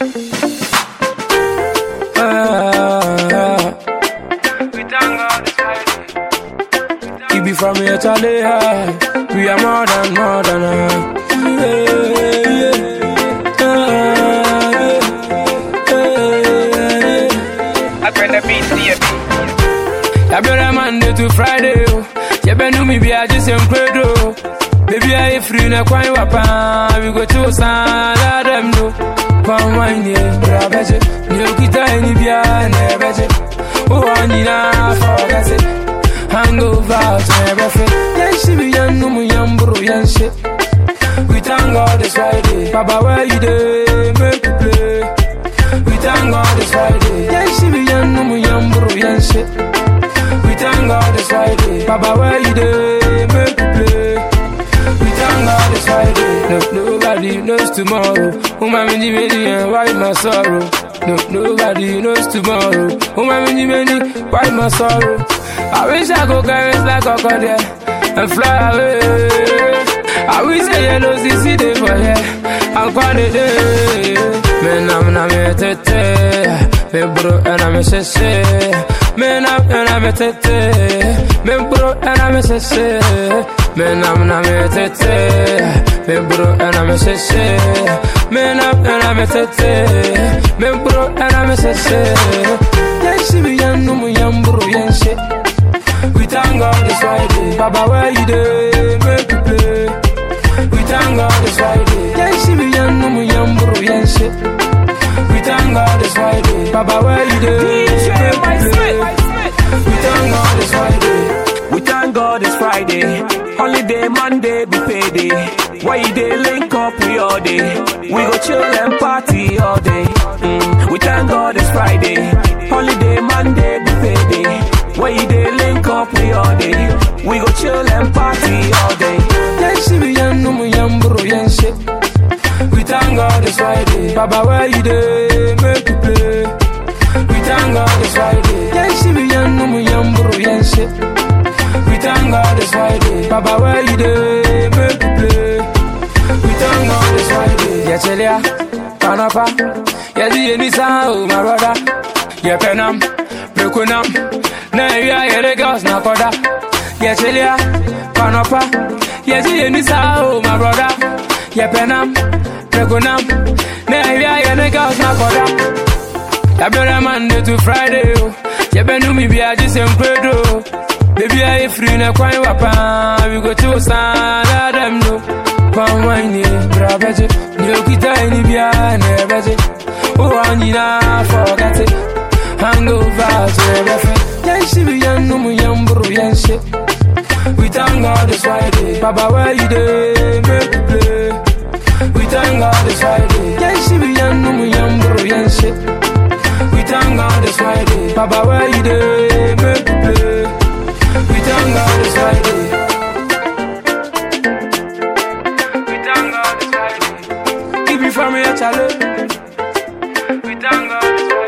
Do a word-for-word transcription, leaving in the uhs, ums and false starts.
Ah, we thank God it's Friday. You be from here, Charlie. We are more than, more than. Uh, yeah, yeah. Ah, yeah, yeah. I bring the beat to you. I better Monday to Friday. You better know me be a just incredible. Baby, I free na kwai wapa. We go to San Adam no. Come wine yeah, brabeje. Ni kita ni bia na beje. Oh anina forget it. Hangover to never fit. Yan she be yan no mu yan bro yan shit. We thank God it's Friday. Baba where you dey make you play. We thank God it's Friday. Yan she be yan no mu yan bro yan shit. We thank God it's Friday. Baba where you dey make you play. We thank God it's Friday. No, nobody knows tomorrow. Who my many many and why my sorrow? No, nobody knows tomorrow. Who my many many why my sorrow? I wish I could carry like a crocodile and fly away. I wish I yellow C C day for here. I'm quite a day. Man, I'm not me tete. Me bro and I'm a sese. Man, I'm and I'm a tete. Me bro and I'm a sese. Man, I'm not me tete. Me bro and I'm a sese. Man, I'm and I'm a tete. Me bro and I'm a sese. Yes, she be young, no more young bro, young shit. We thank God it's Friday. Baba, where you dey make you play? We thank God it's Friday. Yes, she be young, no more young bro, young shit. We thank God it's Friday. Baba, where you dey make you play? We thank God it's Friday. We thank God it's Friday. Holiday, Monday, be payday. Why you dey link up we all day? We go chill and party all day. Mm. We thank God it's Friday. Holiday, Monday, be payday. Why you dey link up we all day? We go chill and party all day. Yes, she be young, no more young bro, young shit. We thank God it's Friday. Baba, where you dey make you play? We thank God it's Friday. Yes, she be young, no more young bro, young shit. We thank God it's Friday. Baba, where you dey make you play? We thank God it's Friday. Yeah, Chelia, Panapa. Yeah, the any sound, my brother. Yeah, Penam, Brekunam. Now you are the girls, na koda. Yeah, Chelia, Panapa. Yeah, the any sound, my brother. Yeah, Penam, Brekunam. Now you are the girls, na koda. I better Monday to Friday. You better know me be a just incredible. Baby, I free na kwai wapa. We go to San Adam no. Come wine yeah, brabeje. Ni kita ni bia na beje. Oh anina forget it. Hangover to never fit. Yan she be yan no mu yan bro yan shit. We thank God it's Friday. Baba, where you dey make you play? We thank God it's Friday. Yan she be yan no mu yan bro yan shit. We thank God it's Friday. Baba, where you dey make you play? We thank God it's Friday. We thank God it's Friday. Keep you from here, Charlie. We thank God it's Friday.